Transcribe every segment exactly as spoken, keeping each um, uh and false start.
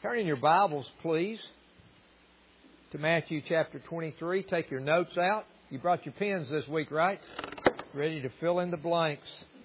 Turn in your Bibles, please, to Matthew chapter twenty-three. Take your notes out. You brought your pens this week, right? Ready to fill in the blanks.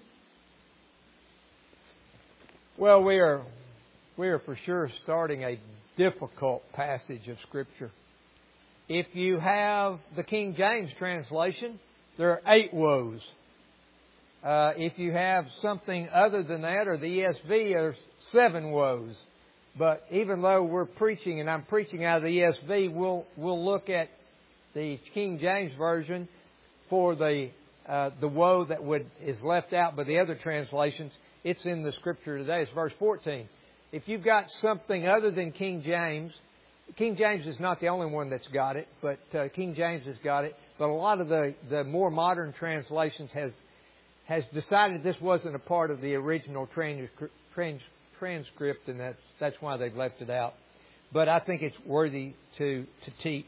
Well, we are we are for sure starting a difficult passage of Scripture. If you have the King James translation, there are eight woes. Uh, if you have something other than that, or the E S V, there's seven woes. But even though we're preaching, and I'm preaching out of the E S V, we'll we'll look at the King James Version for the uh, the woe that would is left out by the other translations. It's in the Scripture today. It's verse fourteen. If you've got something other than King James, King James is not the only one that's got it, but uh, King James has got it. But a lot of the, the more modern translations has has decided this wasn't a part of the original transcript. Trans, transcript, and that's that's why they've left it out. But I think it's worthy to to teach.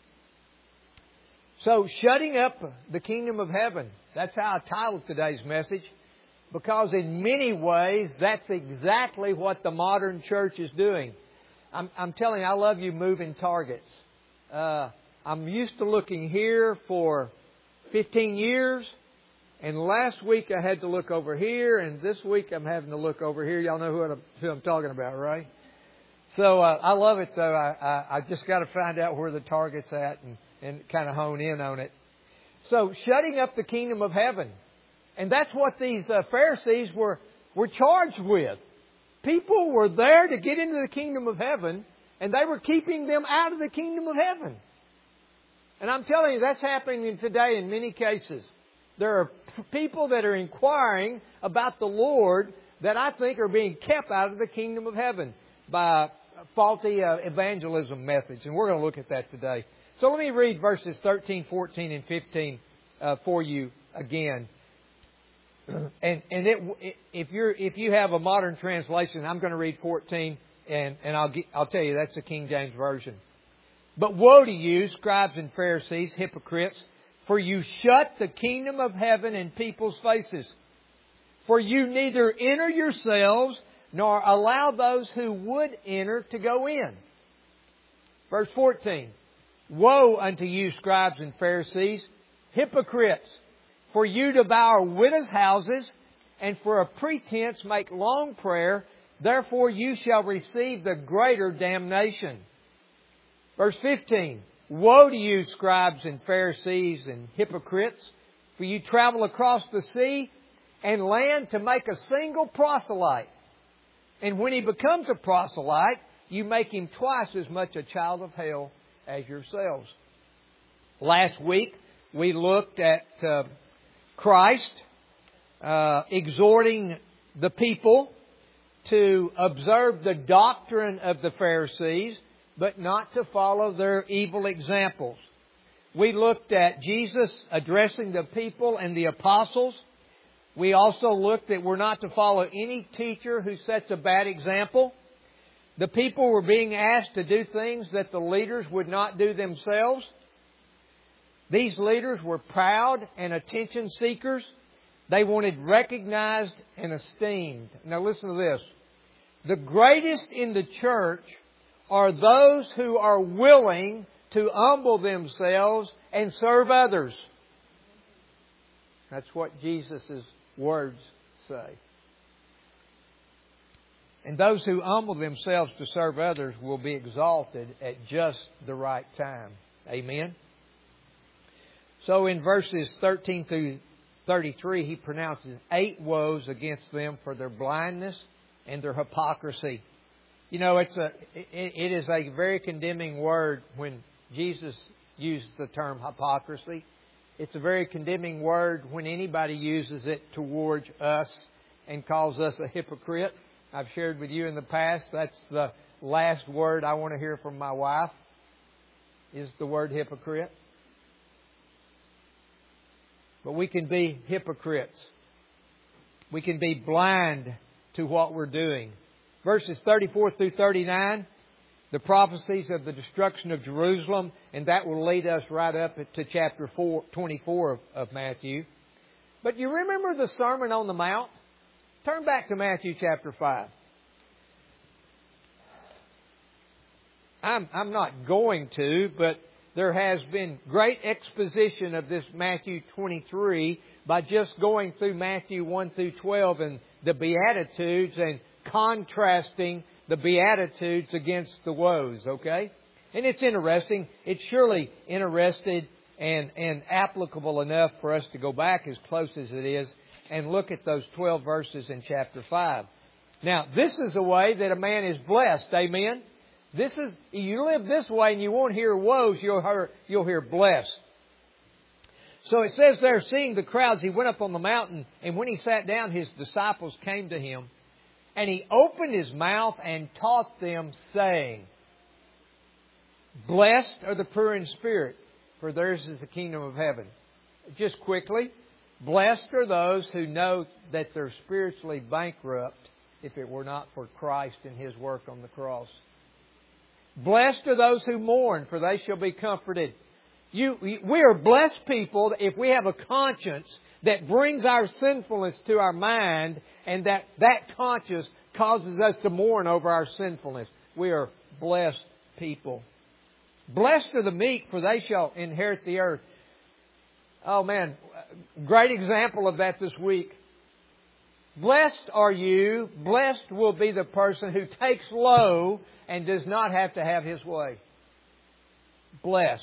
So, shutting up the kingdom of heaven. That's how I titled today's message, because in many ways that's exactly what the modern church is doing. I'm, I'm telling you, I love you moving targets. Uh, I'm used to looking here for fifteen years. And last week I had to look over here, and this week I'm having to look over here. Y'all know who I'm, who I'm talking about, right? So uh, I love it, though. I, I, I just got to find out where the target's at and, and kind of hone in on it. So shutting up the kingdom of heaven. And that's what these uh, Pharisees were, were charged with. People were there to get into the kingdom of heaven, and they were keeping them out of the kingdom of heaven. And I'm telling you, that's happening today in many cases. There are people that are inquiring about the Lord that I think are being kept out of the kingdom of heaven by faulty uh, evangelism methods. And we're going to look at that today. So let me read verses thirteen, fourteen, and fifteen uh, for you again. And and it, if you're if you have a modern translation, I'm going to read fourteen, and and I'll get, I'll tell you that's the King James version. But woe to you, scribes and Pharisees, hypocrites! For you shut the kingdom of heaven in people's faces. For you neither enter yourselves, nor allow those who would enter to go in. Verse fourteen. Woe unto you, scribes and Pharisees, hypocrites! For you devour widows' houses, and for a pretense make long prayer. Therefore you shall receive the greater damnation. Verse fifteen. Woe to you, scribes and Pharisees and hypocrites! For you travel across the sea and land to make a single proselyte. And when he becomes a proselyte, you make him twice as much a child of hell as yourselves. Last week, we looked at uh, Christ uh, exhorting the people to observe the doctrine of the Pharisees, but not to follow their evil examples. We looked at Jesus addressing the people and the apostles. We also looked that we're not to follow any teacher who sets a bad example. The people were being asked to do things that the leaders would not do themselves. These leaders were proud and attention seekers. They wanted recognized and esteemed. Now listen to this. The greatest in the church are those who are willing to humble themselves and serve others. That's what Jesus' words say. And those who humble themselves to serve others will be exalted at just the right time. Amen? So in verses thirteen through thirty-three, he pronounces eight woes against them for their blindness and their hypocrisy. You know, it's a it, it is a very condemning word when Jesus used the term hypocrisy. It's a very condemning word when anybody uses it towards us and calls us a hypocrite. I've shared with you in the past, that's the last word I want to hear from my wife, is the word hypocrite. But we can be hypocrites. We can be blind to what we're doing. Verses thirty-four through thirty-nine, the prophecies of the destruction of Jerusalem, and that will lead us right up to chapter four, twenty-four of, of Matthew. But you remember the Sermon on the Mount? Turn back to Matthew chapter five. I'm, I'm not going to, but there has been great exposition of this Matthew twenty-three by just going through Matthew one through twelve and the Beatitudes and contrasting the Beatitudes against the woes, okay? And it's interesting. It's surely interested and, and applicable enough for us to go back as close as it is and look at those twelve verses in chapter five. Now, this is a way that a man is blessed. Amen? This is, you live this way and you won't hear woes, you'll hear, you'll hear blessed. So it says there, seeing the crowds, He went up on the mountain, and when He sat down, His disciples came to Him, and He opened His mouth and taught them, saying, Blessed are the pure in spirit, for theirs is the kingdom of heaven. Just quickly, blessed are those who know that they're spiritually bankrupt if it were not for Christ and His work on the cross. Blessed are those who mourn, for they shall be comforted. You, we are blessed people if we have a conscience that brings our sinfulness to our mind, and that, that conscience causes us to mourn over our sinfulness. We are blessed people. Blessed are the meek, for they shall inherit the earth. Oh man, great example of that this week. Blessed are you, blessed will be the person who takes low and does not have to have his way. Blessed.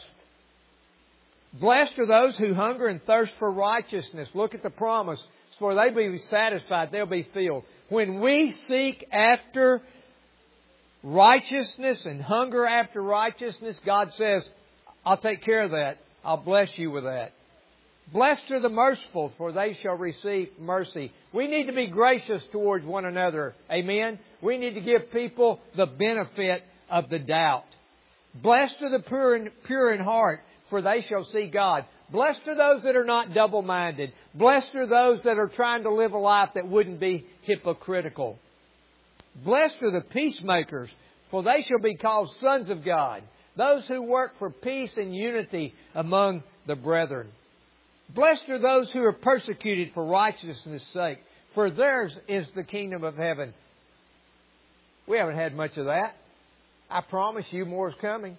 Blessed are those who hunger and thirst for righteousness. Look at the promise. For they be satisfied, they'll be filled. When we seek after righteousness and hunger after righteousness, God says, I'll take care of that. I'll bless you with that. Blessed are the merciful, for they shall receive mercy. We need to be gracious towards one another. Amen? We need to give people the benefit of the doubt. Blessed are the pure in, pure in heart, for they shall see God. Blessed are those that are not double-minded. Blessed are those that are trying to live a life that wouldn't be hypocritical. Blessed are the peacemakers, for they shall be called sons of God. Those who work for peace and unity among the brethren. Blessed are those who are persecuted for righteousness' sake, for theirs is the kingdom of heaven. We haven't had much of that. I promise you more is coming.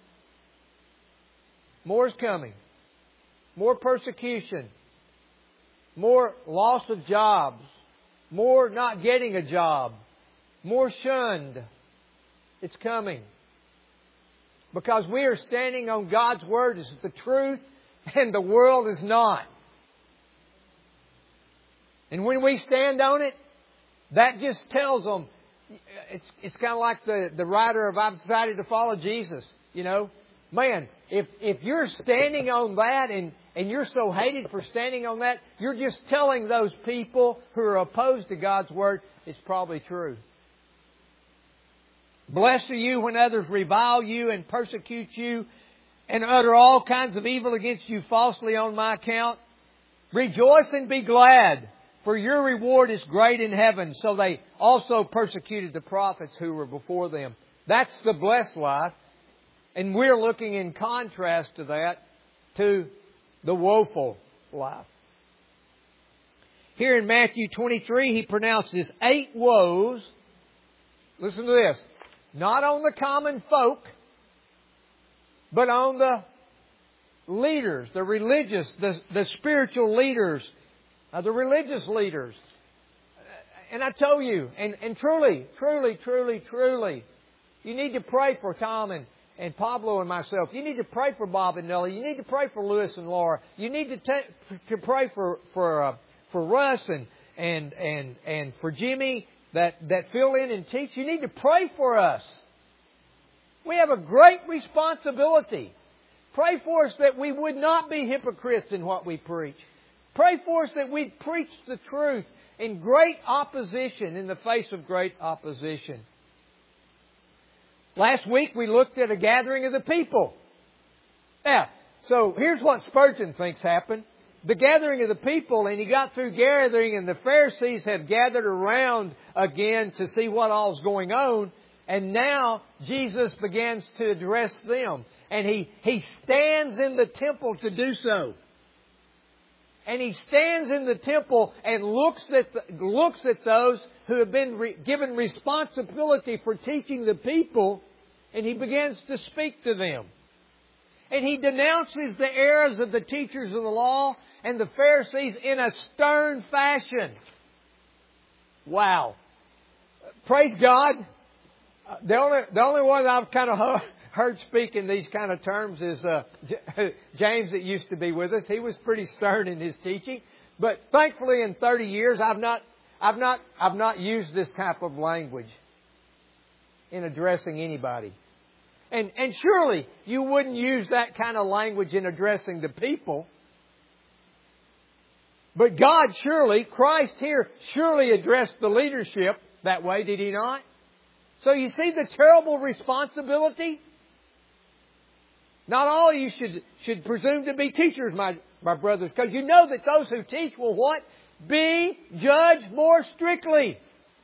More is coming. More persecution. More loss of jobs. More not getting a job. More shunned. It's coming. Because we are standing on God's Word as the truth, and the world is not. And when we stand on it, that just tells them, it's it's kind of like the, the writer of I've decided to follow Jesus. You know, man, if if you're standing on that and, and you're so hated for standing on that, you're just telling those people who are opposed to God's Word, it's probably true. Blessed are you when others revile you and persecute you and utter all kinds of evil against you falsely on my account. Rejoice and be glad, for your reward is great in heaven. So they also persecuted the prophets who were before them. That's the blessed life. And we're looking in contrast to that, to the woeful life. Here in Matthew twenty-three, He pronounces eight woes. Listen to this. Not on the common folk, but on the leaders, the religious, the, the spiritual leaders, uh, the religious leaders. And I tell you, and, and truly, truly, truly, truly, you need to pray for Tom and, and Pablo and myself. You need to pray for Bob and Nellie. You need to pray for Lewis and Laura. You need to, ta- to pray for for uh, for Russ and and and and for Jimmy that that fill in and teach. You need to pray for us. We have a great responsibility. Pray for us that we would not be hypocrites in what we preach. Pray for us that we'd preach the truth in great opposition, in the face of great opposition. Last week we looked at a gathering of the people. Now, so here's what Spurgeon thinks happened. The gathering of the people, and he got through gathering, and the Pharisees have gathered around again to see what all's going on. And now Jesus begins to address them. And he, he stands in the temple to do so. And he stands in the temple and looks at the, looks at those who have been re, given responsibility for teaching the people. and He begins to speak to them. And He denounces the errors of the teachers of the law and the Pharisees in a stern fashion. Wow. Praise God. The only, the only one I've kind of heard speak in these kind of terms is uh, James that used to be with us. He was pretty stern in his teaching. But thankfully in thirty years I've not, I've not, I've not used this type of language in addressing anybody. And, and surely you wouldn't use that kind of language in addressing the people. But God surely, Christ here, surely addressed the leadership that way, did He not? So you see the terrible responsibility? Not all of you should, should presume to be teachers, my, my brothers, because you know that those who teach will what? Be judged more strictly.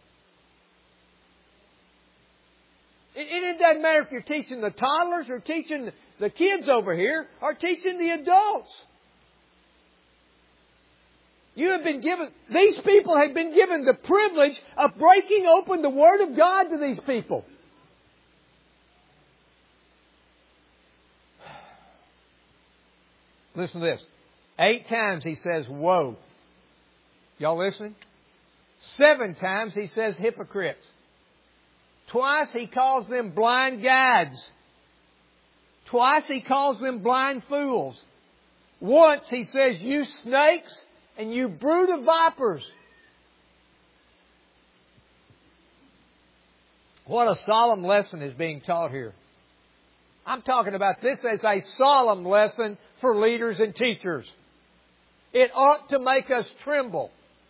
It, it doesn't matter if you're teaching the toddlers or teaching the kids over here or teaching the adults. You have been given, these people have been given the privilege of breaking open the Word of God to these people. Listen to this. Eight times He says, woe. Y'all listening? Seven times He says hypocrites. Twice He calls them blind guides. Twice He calls them blind fools. Once He says, you snakes and you brood of vipers. What a solemn lesson is being taught here. I'm talking about this as a solemn lesson for leaders and teachers. It ought to make us tremble.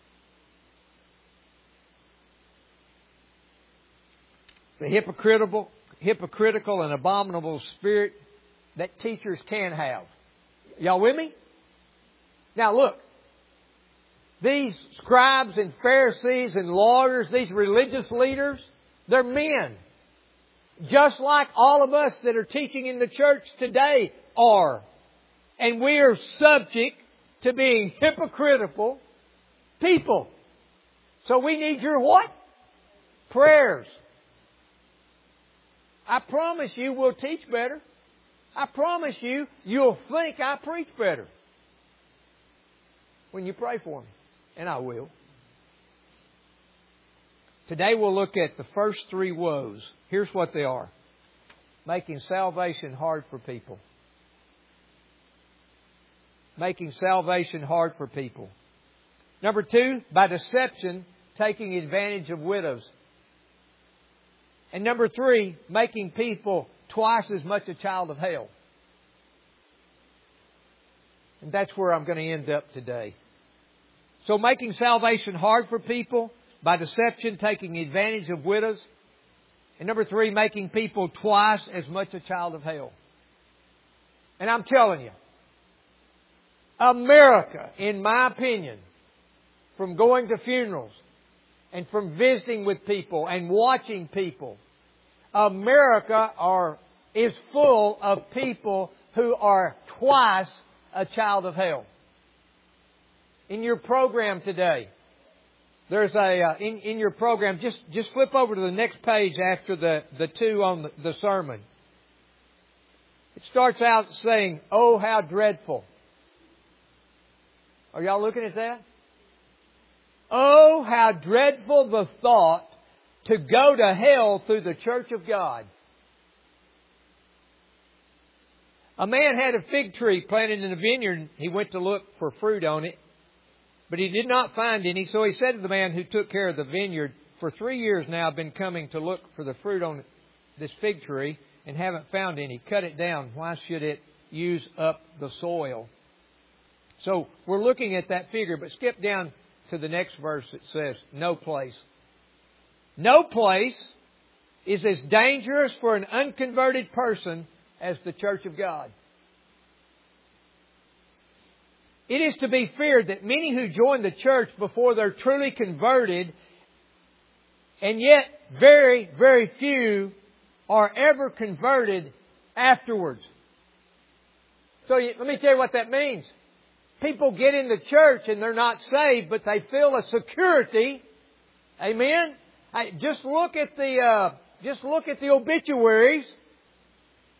The hypocritical, hypocritical and abominable spirit that teachers can have. Y'all with me? Now look. These scribes and Pharisees and lawyers, these religious leaders, they're men. Just like all of us that are teaching in the church today are. And we are subject to being hypocritical people. So we need your what? Prayers. I promise you we'll teach better. I promise you you'll think I preach better when you pray for me. And I will. Today we'll look at the first three woes. Here's what they are. Making salvation hard for people. Making salvation hard for people. Number two, by deception, taking advantage of widows. And number three, making people twice as much a child of hell. And that's where I'm going to end up today. So making salvation hard for people, by deception, taking advantage of widows. And number three, making people twice as much a child of hell. And I'm telling you, America, in my opinion, from going to funerals and from visiting with people and watching people, America are, is full of people who are twice a child of hell. In your program today, there's a, uh, in, in your program, just, just flip over to the next page after the, the two on the, the sermon. It starts out saying, oh, how dreadful. Are y'all looking at that? Oh, how dreadful the thought to go to hell through the church of God. A man had a fig tree planted in a vineyard. He went to look for fruit on it. But he did not find any, so he said to the man who took care of the vineyard, for three years now I've been coming to look for the fruit on this fig tree and haven't found any. Cut it down. Why should it use up the soil? So we're looking at that figure, but skip down to the next verse that says, no place. No place is as dangerous for an unconverted person as the church of God. It is to be feared that many who join the church before they're truly converted, and yet very, very few are ever converted afterwards. So let me tell you what that means. People get in the church and they're not saved, but they feel a security. Amen? Just look at the uh, just look at the obituaries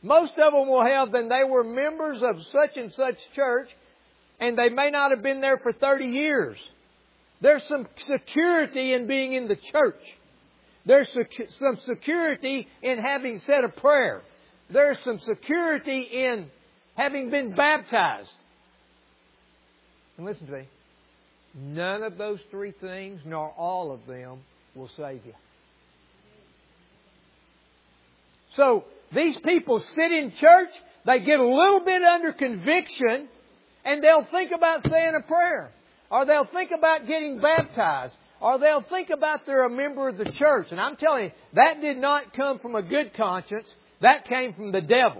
Most of them will have that they were members of such and such church, and they may not have been there for thirty years. There's some security in being in the church. There's some security in having said a prayer. There's some security in having been baptized. And listen to me. None of those three things, nor all of them, will save you. So, these people sit in church, they get a little bit under conviction, and they'll think about saying a prayer. Or they'll think about getting baptized. Or they'll think about they're a member of the church. And I'm telling you, that did not come from a good conscience. That came from the devil.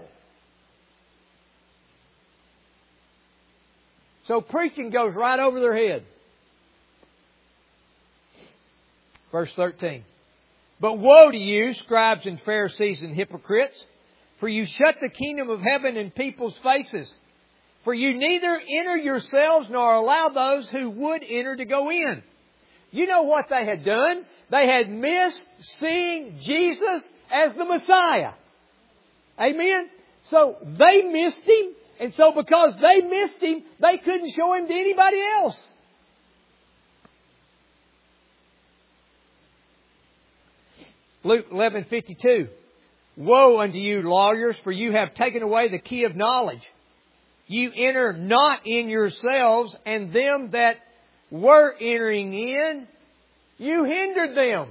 So preaching goes right over their head. Verse thirteen. But woe to you, scribes and Pharisees and hypocrites, for you shut the kingdom of heaven in people's faces. For you neither enter yourselves nor allow those who would enter to go in. You know what they had done? They had missed seeing Jesus as the Messiah. Amen? So they missed Him. And so because they missed Him, they couldn't show Him to anybody else. Luke eleven fifty-two. Woe unto you, lawyers, for you have taken away the key of knowledge. You enter not in yourselves, and them that were entering in, you hindered them.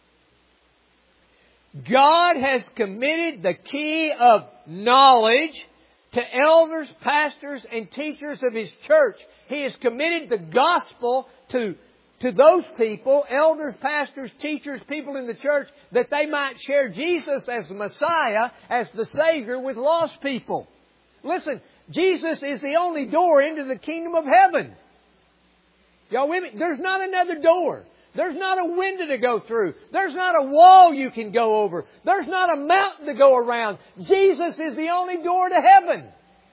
God has committed the key of knowledge to elders, pastors, and teachers of His church. He has committed the gospel to, to those people, elders, pastors, teachers, people in the church, that they might share Jesus as the Messiah, as the Savior with lost people. Listen, Jesus is the only door into the kingdom of heaven. Y'all with me? There's not another door. There's not a window to go through. There's not a wall you can go over. There's not a mountain to go around. Jesus is the only door to heaven.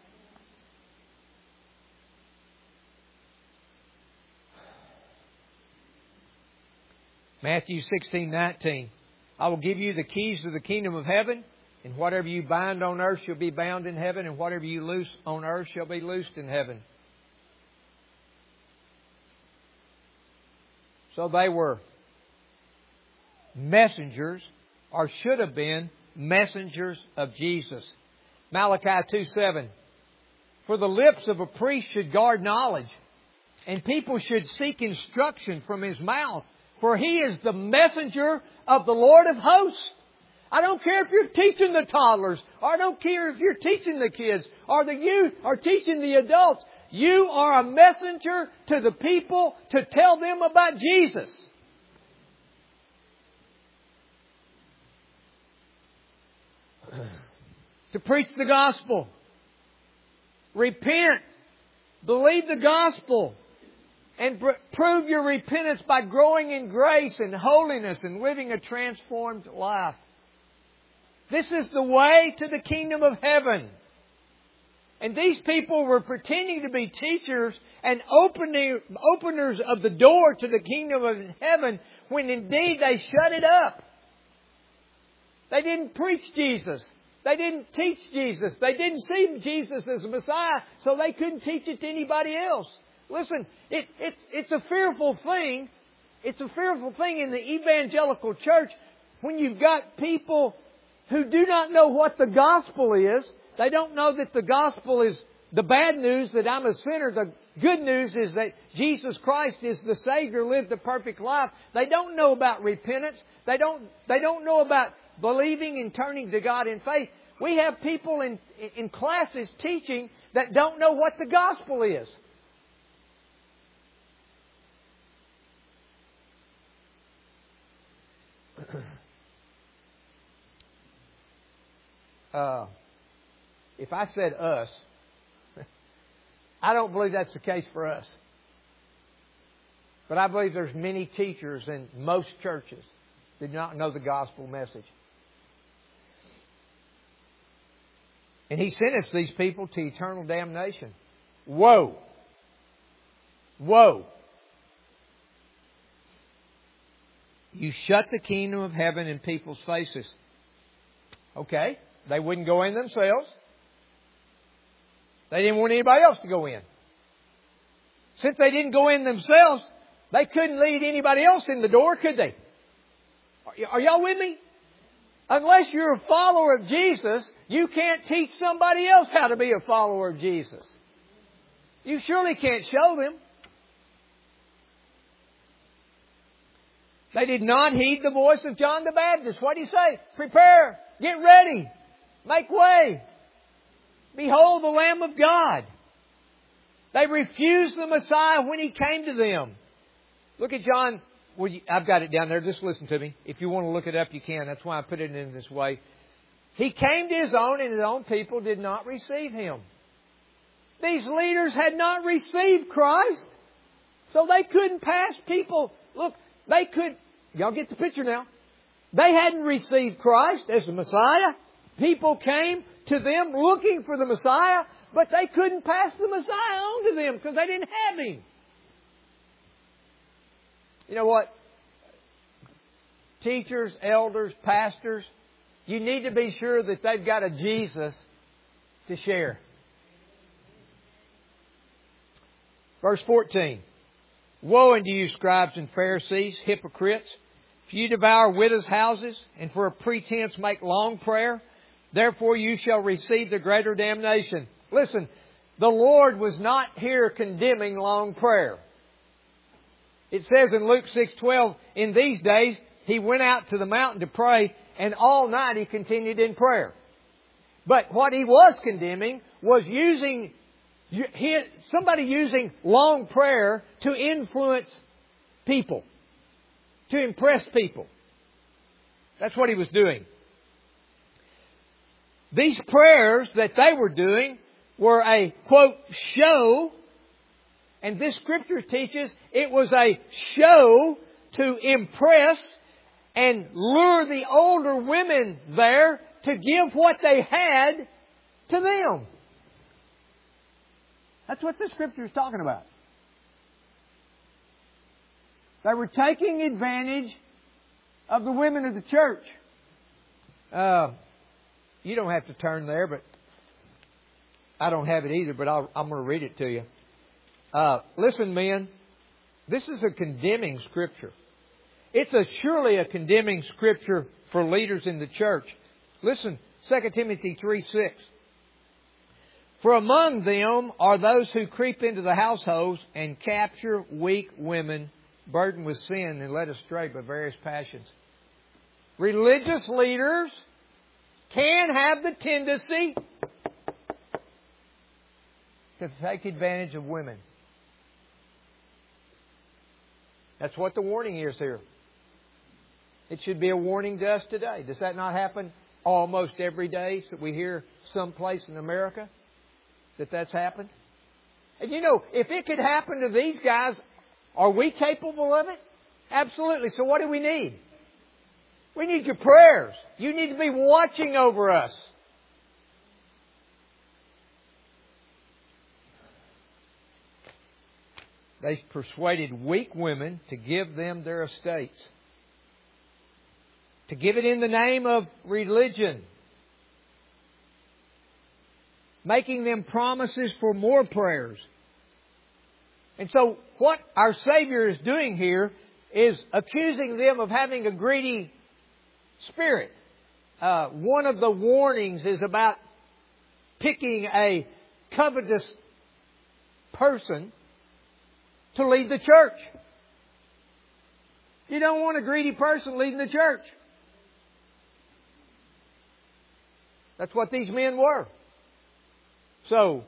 Matthew sixteen nineteen. I will give you the keys to the kingdom of heaven, and whatever you bind on earth shall be bound in heaven, and whatever you loose on earth shall be loosed in heaven. So they were messengers, or should have been messengers of Jesus. Malachi two seven. For the lips of a priest should guard knowledge, and people should seek instruction from his mouth. For he is the messenger of the Lord of hosts. I don't care if you're teaching the toddlers, or I don't care if you're teaching the kids, or the youth, or teaching the adults. You are a messenger to the people to tell them about Jesus. To preach the gospel. Repent. Believe the gospel. And pr- prove your repentance by growing in grace and holiness and living a transformed life. This is the way to the kingdom of heaven. And these people were pretending to be teachers and opening, openers of the door to the kingdom of heaven when indeed they shut it up. They didn't preach Jesus. They didn't teach Jesus. They didn't see Jesus as a Messiah, so they couldn't teach it to anybody else. Listen, it, it, it's a fearful thing. It's a fearful thing in the evangelical church when you've got people who do not know what the gospel is. They don't know that the gospel is the bad news, that I'm a sinner. The good news is that Jesus Christ is the Savior, lived the perfect life. They don't know about repentance. They don't, they don't know about believing and turning to God in faith. We have people in, in classes teaching that don't know what the gospel is. Uh, if I said us, I don't believe that's the case for us. But I believe there's many teachers in most churches that do not know the gospel message. And He sentenced these people to eternal damnation. Woe! Woe! You shut the kingdom of heaven in people's faces. Okay. they wouldn't go in themselves. They didn't want anybody else to go in. Since they didn't go in themselves, they couldn't lead anybody else in the door, could they? Are y'all with me? Unless you're a follower of Jesus, you can't teach somebody else how to be a follower of Jesus. You surely can't show them. They did not heed the voice of John the Baptist. What did he say? Prepare, get ready, make way. Behold the Lamb of God. They refused the Messiah when He came to them. Look at John. Well, I've got it down there. Just listen to me. If you want to look it up, you can. That's why I put it in this way. He came to His own, and His own people did not receive Him. These leaders had not received Christ, so they couldn't pass people. Look, they could... Y'all get the picture now. They hadn't received Christ as the Messiah. People came to them looking for the Messiah, but they couldn't pass the Messiah on to them because they didn't have Him. You know what? Teachers, elders, pastors, you need to be sure that they've got a Jesus to share. Verse fourteen. Woe unto you, scribes and Pharisees, hypocrites! For you devour widows' houses, and for a pretense make long prayer. Therefore you shall receive the greater damnation. Listen, the Lord was not here condemning long prayer. It says in Luke six twelve, in these days He went out to the mountain to pray, and all night He continued in prayer. But what He was condemning was using somebody using long prayer to influence people, to impress people. That's what He was doing. These prayers that they were doing were a, quote, show. And this Scripture teaches it was a show to impress and lure the older women there to give what they had to them. That's what the Scripture is talking about. They were taking advantage of the women of the church. Uh, you don't have to turn there, but I don't have it either, but I'll, I'm going to read it to you. Uh, listen, men, this is a condemning Scripture. It's a surely a condemning Scripture for leaders in the church. Listen, Second Timothy three six. For among them are those who creep into the households and capture weak women burdened with sin and led astray by various passions. Religious leaders can have the tendency to take advantage of women. That's what the warning is here. It should be a warning to us today. Does that not happen almost every day that we hear someplace in America that that's happened? And you know, if it could happen to these guys, are we capable of it? Absolutely. So what do we need? We need your prayers. You need to be watching over us. They persuaded weak women to give them their estates. To give it in the name of religion. Making them promises for more prayers. And so what our Savior is doing here is accusing them of having a greedy spirit. Uh, one of the warnings is about picking a covetous person to lead the church. You don't want a greedy person leading the church. That's what these men were. So,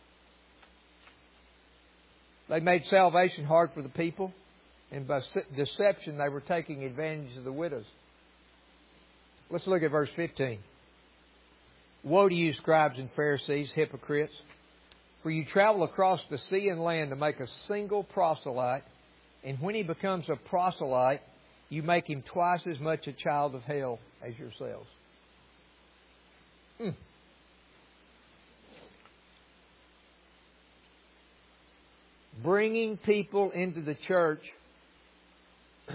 they made salvation hard for the people, and by deception they were taking advantage of the widows. Let's look at verse fifteen. Woe to you, scribes and Pharisees, hypocrites! For you travel across the sea and land to make a single proselyte, and when he becomes a proselyte, you make him twice as much a child of hell as yourselves. Mm. Bringing people into the church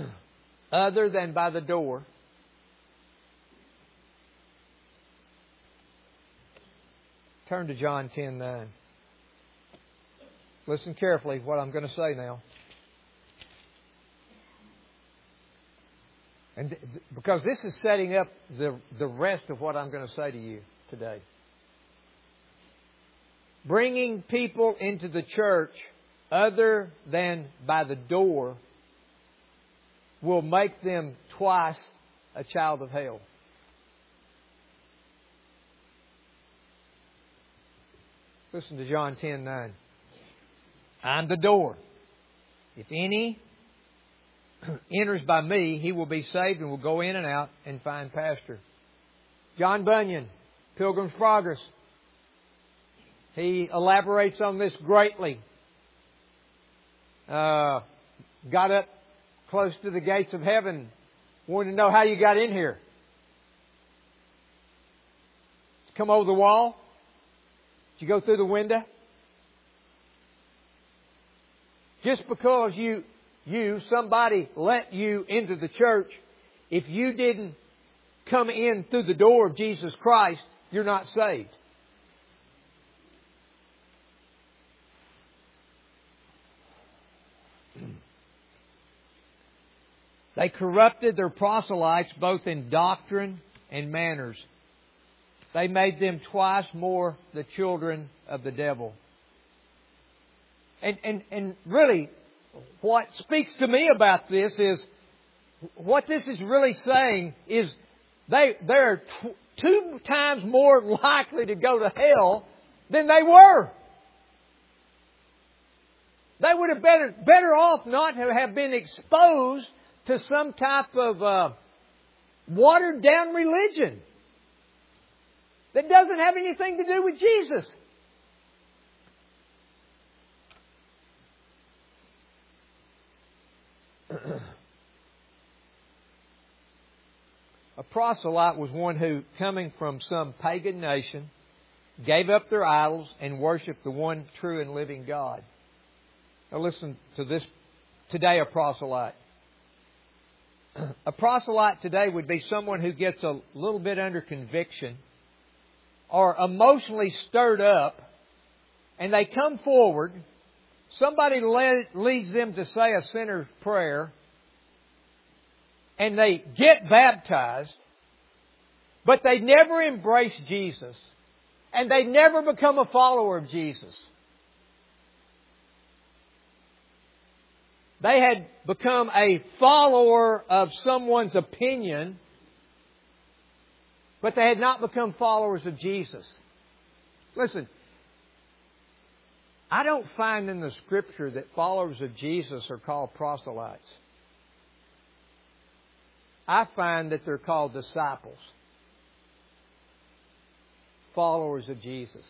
other than by the door Turn to John ten nine. Listen carefully what I'm going to say now. And because this is setting up the, the rest of what I'm going to say to you today. Bringing people into the church other than by the door will make them twice a child of hell. Listen to John ten nine. I'm the door. If any enters by me, he will be saved and will go in and out and find pasture. John Bunyan, Pilgrim's Progress. He elaborates on this greatly. Uh, got up close to the gates of heaven. Wanted to know how you got in here. Did you come over the wall? Did you go through the window? Just because you, you, somebody let you into the church, if you didn't come in through the door of Jesus Christ, you're not saved. They corrupted their proselytes both in doctrine and manners. They made them twice more the children of the devil. And, and, and really, what speaks to me about this is, what this is really saying is they, they're t- two times more likely to go to hell than they were. They would have better, better off not to have been exposed to some type of uh, watered down religion that doesn't have anything to do with Jesus. A proselyte was one who, coming from some pagan nation, gave up their idols and worshipped the one true and living God. Now listen to this. Today, a proselyte. A proselyte today would be someone who gets a little bit under conviction or emotionally stirred up, and they come forward. Somebody leads them to say a sinner's prayer, and they get baptized, but they never embrace Jesus, and they never become a follower of Jesus. They had become a follower of someone's opinion, but they had not become followers of Jesus. Listen, I don't find in the Scripture that followers of Jesus are called proselytes. I find that they're called disciples, followers of Jesus.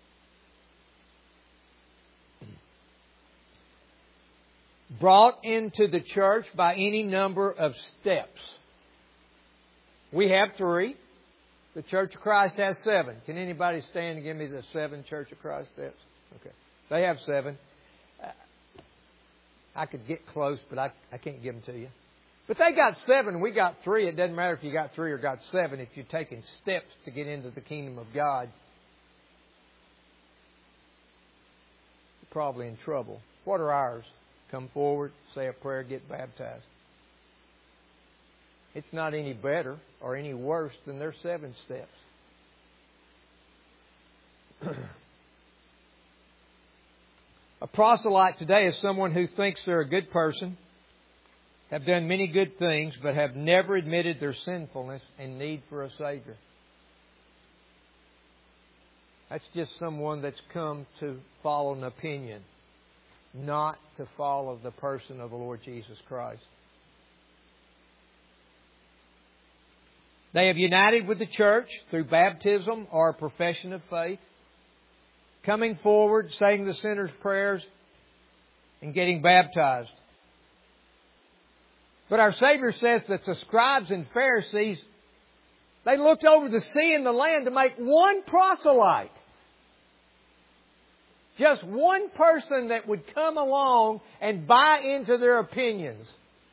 Brought into the church by any number of steps. We have three. The Church of Christ has seven. Can anybody stand and give me the seven Church of Christ steps? Okay. They have seven. I could get close, but I, I can't give them to you. But they got seven. We got three. It doesn't matter if you got three or got seven. If you're taking steps to get into the kingdom of God, you're probably in trouble. What are ours? Come forward, say a prayer, get baptized. It's not any better or any worse than their seven steps. A proselyte today is someone who thinks they're a good person, have done many good things, but have never admitted their sinfulness and need for a Savior. That's just someone that's come to follow an opinion, not to follow the person of the Lord Jesus Christ. They have united with the church through baptism or a profession of faith, coming forward, saying the sinner's prayers, and getting baptized. But our Savior says that the scribes and Pharisees, they looked over the sea and the land to make one proselyte. Just one person that would come along and buy into their opinions.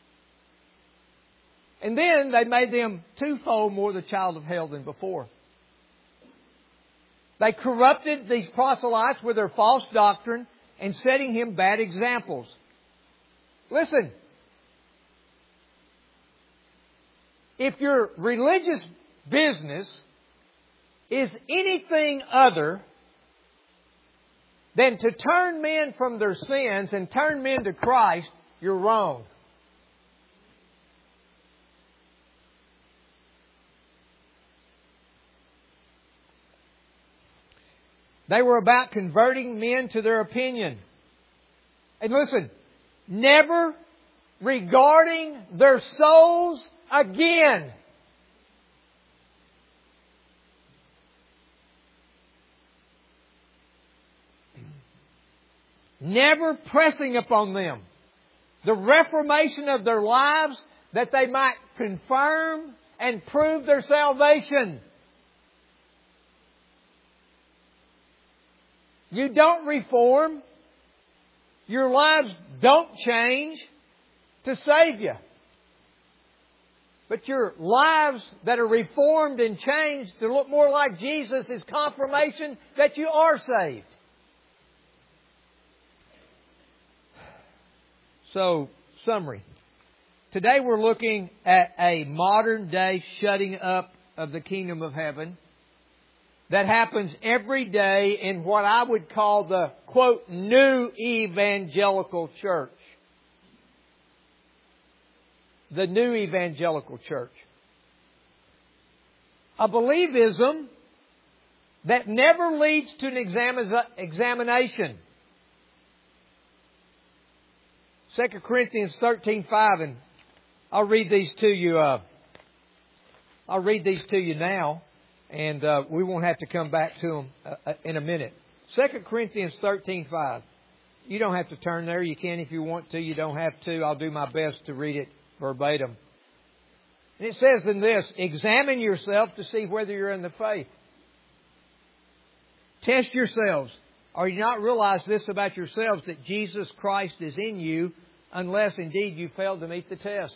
And then they made them twofold more the child of hell than before. They corrupted these proselytes with their false doctrine and setting him bad examples. Listen, if your religious business is anything other than to turn men from their sins and turn men to Christ, you're wrong. They were about converting men to their opinion. And listen, never regarding their souls again. Never pressing upon them the reformation of their lives that they might confirm and prove their salvation. You don't reform. Your lives don't change to save you. But your lives that are reformed and changed to look more like Jesus is confirmation that you are saved. So, summary. Today we're looking at a modern day shutting up of the kingdom of heaven that happens every day in what I would call the, quote, new evangelical church. The new evangelical church. A believism that never leads to an exam- examination. Second Corinthians thirteen five, and I'll read these to you. Uh, I'll read these to you now, and uh, we won't have to come back to them uh, in a minute. Second Corinthians thirteen five. You don't have to turn there. You can if you want to. You don't have to. I'll do my best to read it verbatim. And it says in this, examine yourself to see whether you're in the faith. Test yourselves. Or you not realize this about yourselves, that Jesus Christ is in you, unless indeed you fail to meet the test.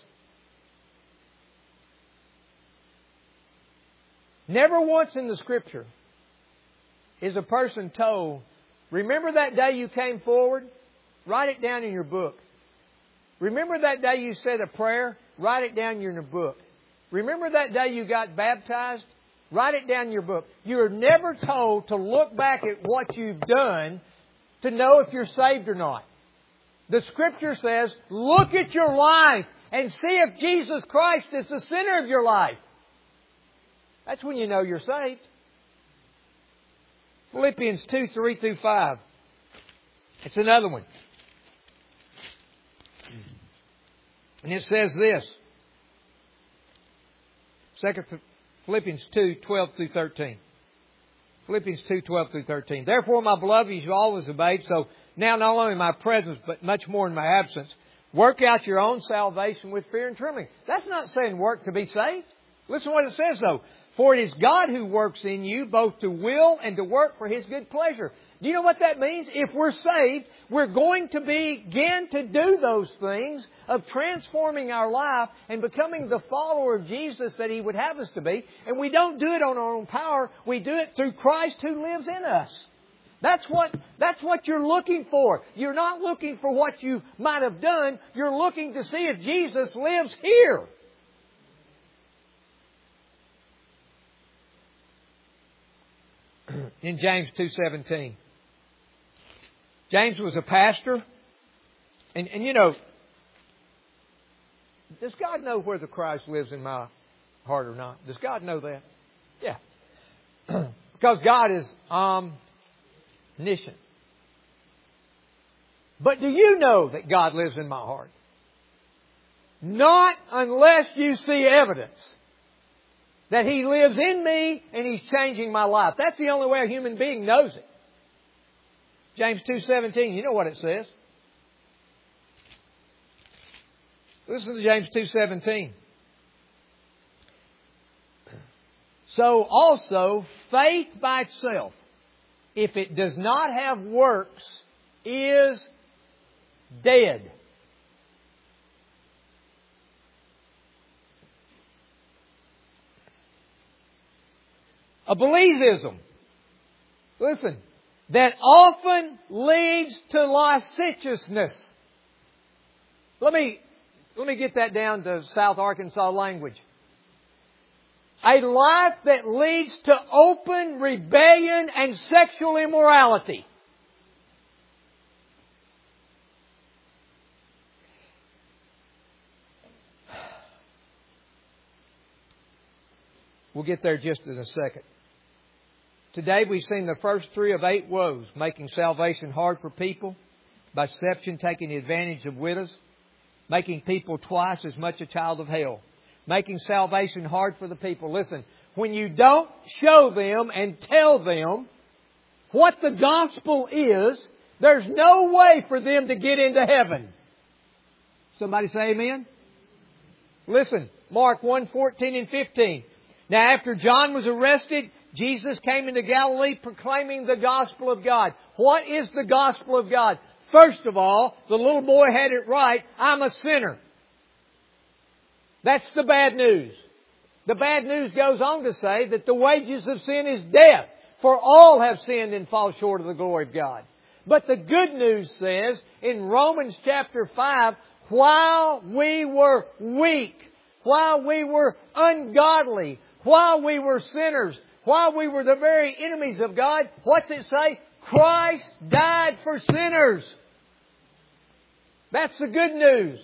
Never once in the Scripture is a person told, remember that day you came forward? Write it down in your book. Remember that day you said a prayer? Write it down in your book. Remember that day you got baptized? Write it down in your book. You are never told to look back at what you've done to know if you're saved or not. The Scripture says, look at your life and see if Jesus Christ is the center of your life. That's when you know you're saved. Philippians two, three through five. It's another one. And it says this. Second Philippians two, twelve through thirteen. Philippians two, twelve through thirteen. Therefore, my beloved, as you always obeyed, so now not only in my presence, but much more in my absence, work out your own salvation with fear and trembling. That's not saying work to be saved. Listen to what it says, though. For it is God who works in you both to will and to work for His good pleasure. Do you know what that means? If we're saved, we're going to begin to do those things of transforming our life and becoming the follower of Jesus that He would have us to be. And we don't do it on our own power. We do it through Christ who lives in us. That's what, that's what you're looking for. You're not looking for what you might have done. You're looking to see if Jesus lives here. In James two seventeen. James was a pastor. And, and you know, does God know whether Christ lives in my heart or not? Does God know that? Yeah. Because God is omniscient. But do you know that God lives in my heart? Not unless you see evidence that He lives in me and He's changing my life. That's the only way a human being knows it. James two seventeen, you know what it says. Listen to James two seventeen. So also, faith by itself, if it does not have works, is dead. A believism Listen, that often leads to licentiousness. Let me, let me get that down to South Arkansas language. A life that leads to open rebellion and sexual immorality. We'll get there just in a second. Today we've seen the first three of eight woes, making salvation hard for people, by deception taking advantage of widows, making people twice as much a child of hell, making salvation hard for the people. Listen, when you don't show them and tell them what the gospel is, there's no way for them to get into heaven. Somebody say amen? Listen, Mark one, fourteen and fifteen. Now after John was arrested, Jesus came into Galilee proclaiming the gospel of God. What is the gospel of God? First of all, the little boy had it right. I'm a sinner. That's the bad news. The bad news goes on to say that the wages of sin is death. For all have sinned and fall short of the glory of God. But the good news says in Romans chapter five, while we were weak, while we were ungodly, while we were sinners, while we were the very enemies of God, what's it say? Christ died for sinners. That's the good news.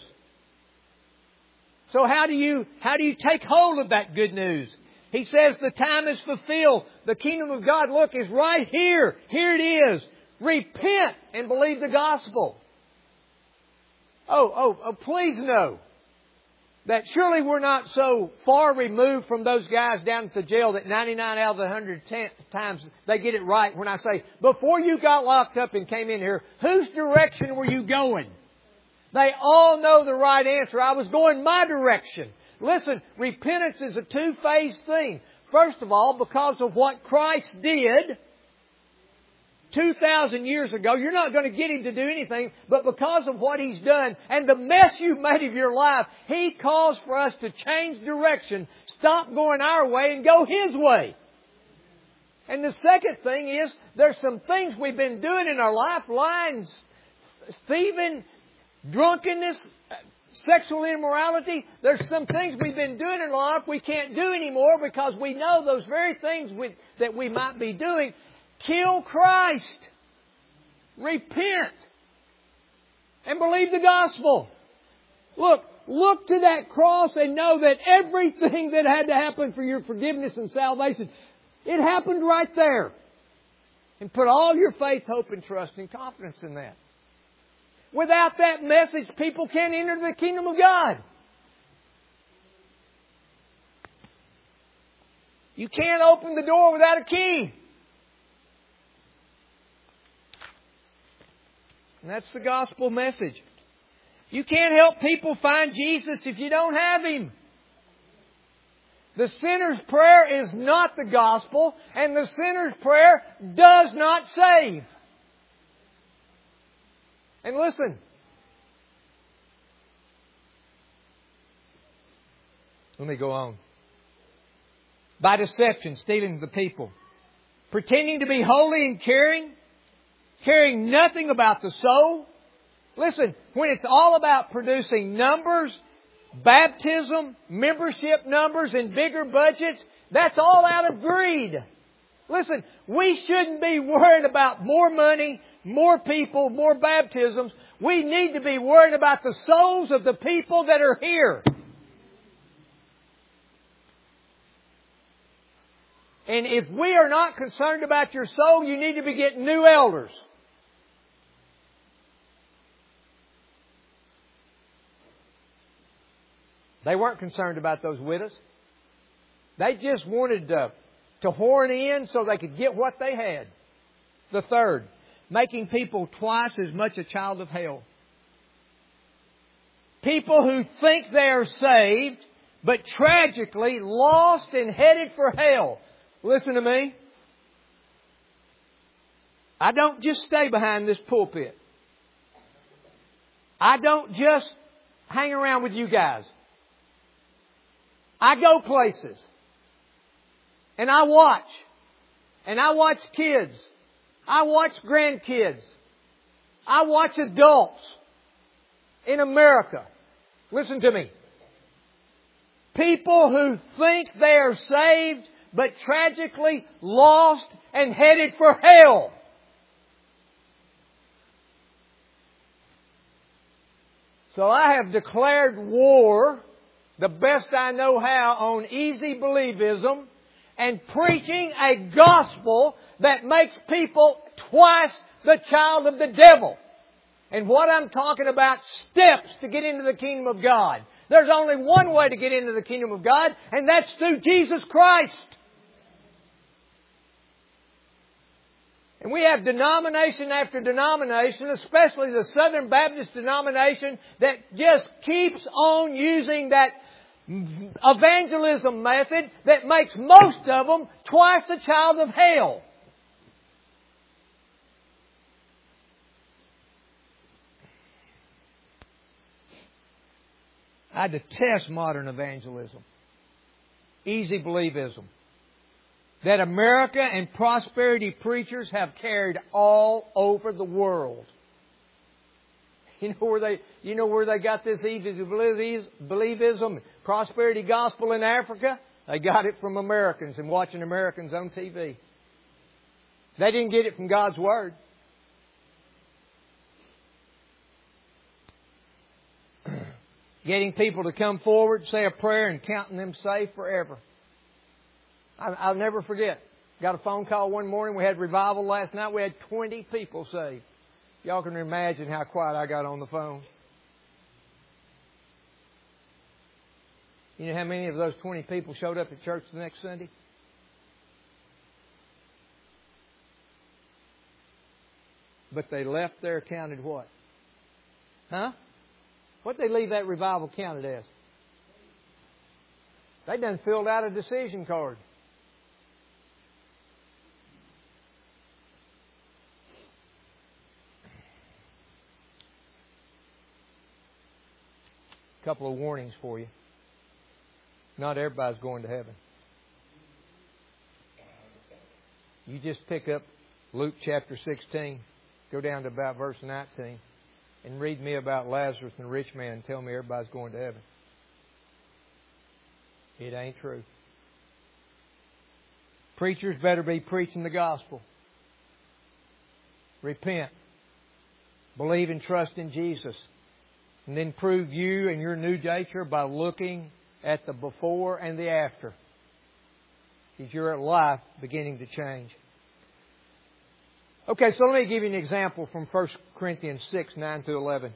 So how do you, how do you take hold of that good news? He says the time is fulfilled. The kingdom of God, look, is right here. Here it is. Repent and believe the gospel. Oh, oh, oh, please know that surely we're not so far removed from those guys down at the jail that ninety-nine out of the one hundred times they get it right when I say, before you got locked up and came in here, whose direction were you going? They all know the right answer. I was going my direction. Listen, repentance is a two-phase thing. First of all, because of what Christ did two thousand years ago, you're not going to get Him to do anything, but because of what He's done and the mess you've made of your life, He calls for us to change direction, stop going our way and go His way. And the second thing is, there's some things we've been doing in our life, lying, thieving, drunkenness, sexual immorality. There's some things we've been doing in our life we can't do anymore because we know those very things we, that we might be doing kill Christ. Repent. And believe the gospel. Look, look to that cross and know that everything that had to happen for your forgiveness and salvation, it happened right there. And put all your faith, hope, and trust and confidence in that. Without that message, people can't enter the kingdom of God. You can't open the door without a key. And that's the gospel message. You can't help people find Jesus if you don't have Him. The sinner's prayer is not the gospel, and the sinner's prayer does not save. And listen, let me go on. By deception, stealing the people. Pretending to be holy and caring. Caring nothing about the soul. Listen, when it's all about producing numbers, baptism, membership numbers, and bigger budgets, that's all out of greed. Listen, we shouldn't be worried about more money, more people, more baptisms. We need to be worried about the souls of the people that are here. And if we are not concerned about your soul, you need to be getting new elders. They weren't concerned about those widows. They just wanted to, to horn in so they could get what they had. The third, making people twice as much a child of hell. People who think they are saved, but tragically lost and headed for hell. Listen to me. I don't just stay behind this pulpit. I don't just hang around with you guys. I go places. And I watch. And I watch kids I watch grandkids. I watch adults in America. Listen to me. People who think they are saved, but tragically lost and headed for hell. So I have declared war, the best I know how, on easy believism and preaching a gospel that makes people twice the child of the devil. And what I'm talking about, steps to get into the kingdom of God. There's only one way to get into the kingdom of God, and that's through Jesus Christ. And we have denomination after denomination, especially the Southern Baptist denomination, that just keeps on using that evangelism method that makes most of them twice a child of hell. I detest modern evangelism. Easy believism. That America and prosperity preachers have carried all over the world. You know where they, you know where they got this easy believism, prosperity gospel in Africa? They got it from Americans and watching Americans on T V. They didn't get it from God's Word. Getting people to come forward, say a prayer, and counting them saved forever. I'll never forget. Got a phone call one morning. We had revival last night. We had twenty people saved. Y'all can imagine how quiet I got on the phone. You know how many of those twenty people showed up at church the next Sunday? But they left there counted what? Huh? What did they leave that revival counted as? They done filled out a decision card. A couple of warnings for you. Not everybody's going to heaven. You just pick up Luke chapter sixteen, go down to about verse nineteen, and read me about Lazarus and the rich man and tell me everybody's going to heaven. It ain't true. Preachers better be preaching the gospel. Repent. Believe and trust in Jesus. And then prove you and your new nature by looking at the before and the after. Is your life beginning to change? Okay, so let me give you an example from First Corinthians six, nine to eleven.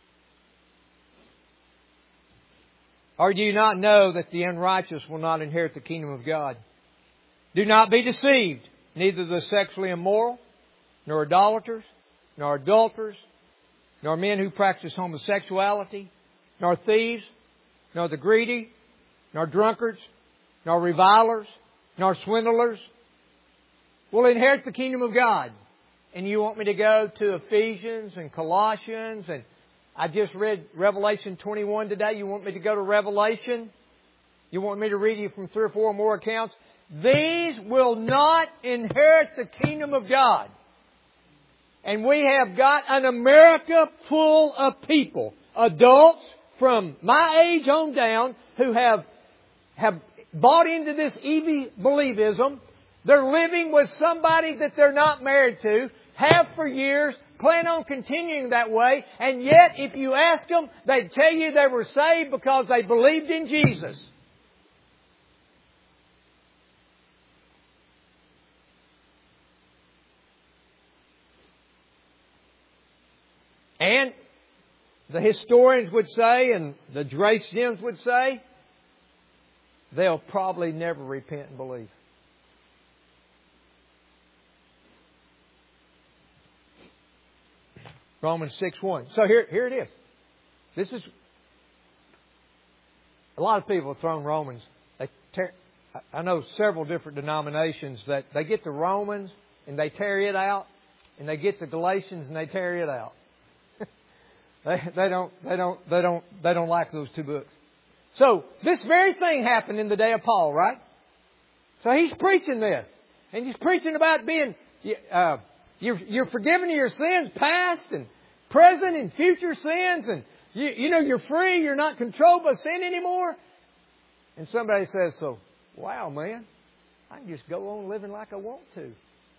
Or do you not know that the unrighteous will not inherit the kingdom of God? Do not be deceived. Neither the sexually immoral, nor idolaters, nor adulterers, nor men who practice homosexuality, nor thieves, nor the greedy, nor drunkards, nor revilers, nor swindlers will inherit the kingdom of God. And you want me to go to Ephesians and Colossians, and I just read Revelation twenty-one today. You want me to go to Revelation? You want me to read you from three or four more accounts? These will not inherit the kingdom of God. And we have got an America full of people, adults from my age on down, who have, have bought into this easy believism. They're living with somebody that they're not married to, have for years, plan on continuing that way, and yet if you ask them, they'd tell you they were saved because they believed in Jesus. And the historians would say, and the Drace Gems would say, they'll probably never repent and believe. Romans six one. So here, here it is. This is... A lot of people have thrown Romans. They tear, I know several different denominations that they get to Romans and they tear it out, and they get to Galatians and they tear it out. They, they don't, they don't, they don't, they don't like those two books. So this very thing happened in the day of Paul, right? So he's preaching this, and he's preaching about being, uh, You're, you're forgiven of your sins, past and present and future sins. And you, you know you're free. You're not controlled by sin anymore. And somebody says, so, wow, man, I can just go on living like I want to.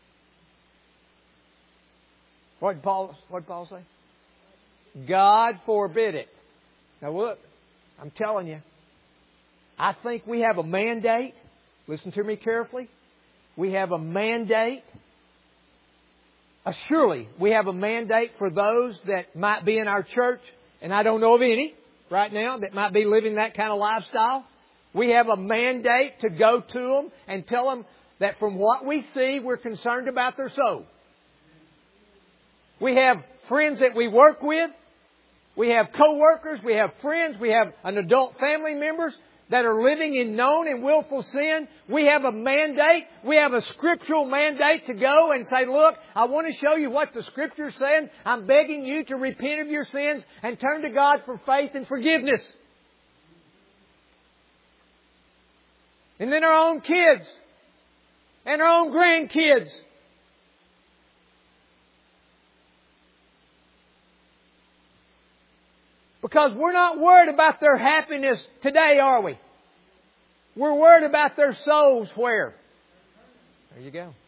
What did Paul, what did Paul say? God forbid it. Now look, I'm telling you, I think we have a mandate. Listen to me carefully. We have a mandate. Uh, surely we have a mandate for those that might be in our church, and I don't know of any right now that might be living that kind of lifestyle. We have a mandate to go to them and tell them that from what we see, we're concerned about their soul. We have friends that we work with. We have co-workers. We have friends. We have an adult family members that are living in known and willful sin. We have a mandate. We have a scriptural mandate to go and say, look, I want to show you what the Scripture's saying. I'm begging you to repent of your sins and turn to God for faith and forgiveness. And then our own kids and our own grandkids. Because we're not worried about their happiness today, are we? We're worried about their souls where? There you go.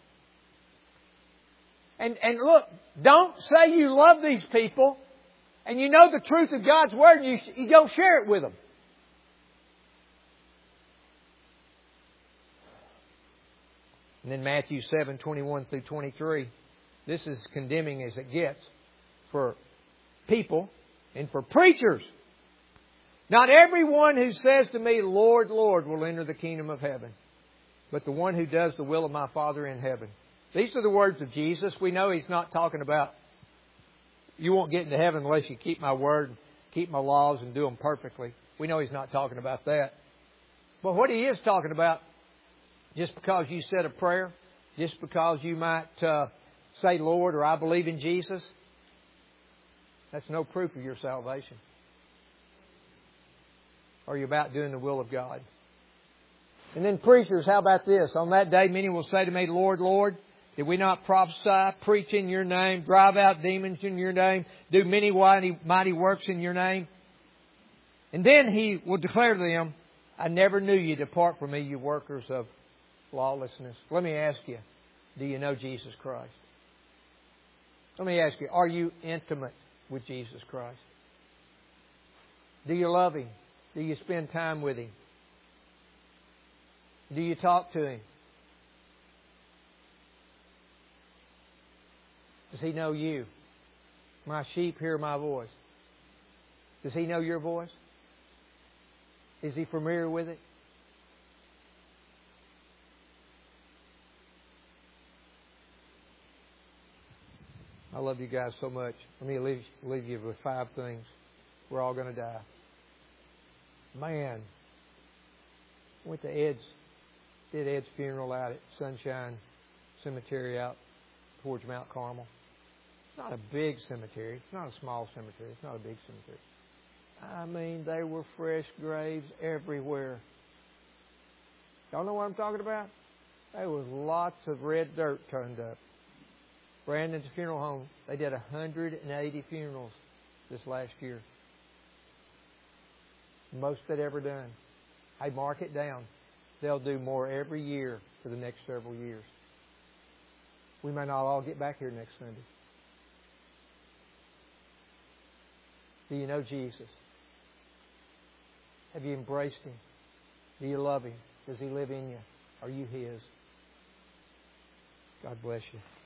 And, and look, don't say you love these people and you know the truth of God's Word and you, you don't share it with them. And then Matthew seven, twenty-one through twenty-three. This is condemning as it gets for people and for preachers. Not everyone who says to me, Lord, Lord, will enter the kingdom of heaven, but the one who does the will of my Father in heaven. These are the words of Jesus. We know He's not talking about you won't get into heaven unless you keep my word, keep my laws and do them perfectly. We know He's not talking about that. But what He is talking about, just because you said a prayer, just because you might uh, say, Lord, or I believe in Jesus, that's no proof of your salvation. Are you about doing the will of God? And then preachers, how about this? On that day, many will say to me, Lord, Lord, did we not prophesy, preach in your name, drive out demons in your name, do many mighty, mighty works in your name? And then He will declare to them, I never knew you. Depart from me, you workers of lawlessness. Let me ask you, do you know Jesus Christ? Let me ask you, are you intimate with Jesus Christ? Do you love Him? Do you spend time with Him? Do you talk to Him? Does He know you? My sheep hear my voice. Does He know your voice? Is He familiar with it? I love you guys so much. Let me leave, leave you with five things. We're all going to die. Man, went to Ed's, did Ed's funeral out at Sunshine Cemetery out towards Mount Carmel. It's not a big cemetery. It's not a small cemetery. It's not a big cemetery. I mean, they were fresh graves everywhere. Y'all know what I'm talking about? There was lots of red dirt turned up. Brandon's funeral home, they did one hundred eighty funerals this last year. Most they'd ever done. Hey, mark it down. They'll do more every year for the next several years. We may not all get back here next Sunday. Do you know Jesus? Have you embraced Him? Do you love Him? Does He live in you? Are you His? God bless you.